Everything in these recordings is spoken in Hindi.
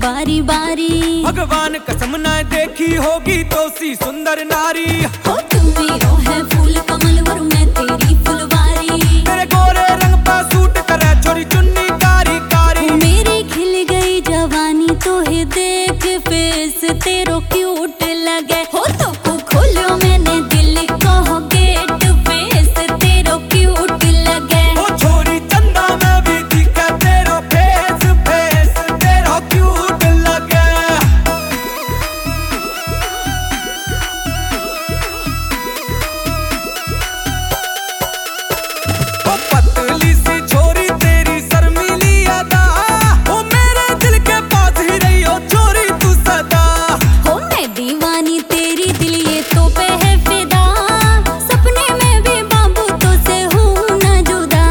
बारी बारी। भगवान कसम न देखी होगी तो सी सुंदर नारी। हो तुम मेरो है फूल कमल और मैं तेरी फुलवारी। तेरे गोरे रंग पे सूट करे छोरी चुन्नी कारी कारी। मेरी खिल गई जवानी तो है देख फेस तेरो क्यूट लगे। हो तो खोलो मैंने दिल को गेट फेस तेरो क्यूट लगे। ओ छोरी चंदा में भी दिखे तेरो फेस फेस तेरो क्यूट लगे। ओ पतली सी छोरी तेरी शर्मीली अदा। ओ मेरे दिल के पास ही रही हो छोरी तू सदा। हो मैं दीवानी तेरी दिल ये तो पे है फिदा। सपने में भी बाबू तो से हूँ न जुदा।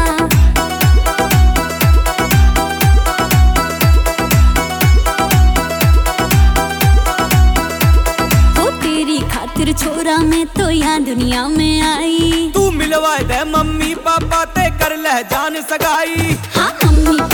हो तेरी खातिर छोरा मैं तो यहाँ दुनिया में आई। तू मिलवा दे मम्मी पापा ते कर ले जान सगाई। हाँ मम्मी